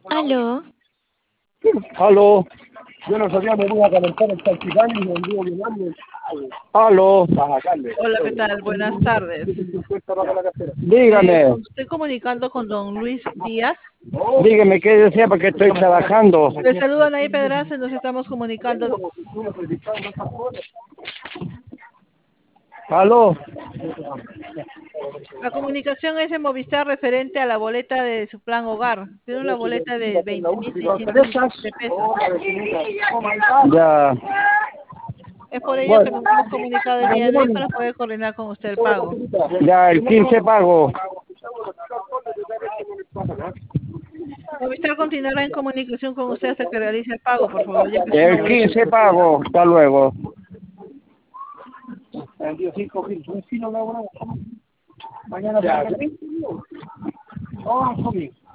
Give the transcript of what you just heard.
Aló, Aló. Yo no sabía, me voy a calentar el salpicán y me envío mi nombre. Aló. Hola, ¿qué tal? Buenas tardes. Dígame, Estoy comunicando con don Luis Díaz. dígame qué desea porque estoy trabajando. Le saludan ahí Pedraza y nos estamos comunicando. Aló. La comunicación es de Movistar referente a la boleta de su plan hogar. Tiene una boleta de 20.617 pesos. Ya. Es por ello que Bueno, nos hemos comunicado el día de hoy para poder coordinar con usted el pago. ya el 15 pago. Movistar continuará en comunicación con usted hasta que realice el pago, por favor, ya que es una El boleta. 15 pago. Hasta luego. Mañana.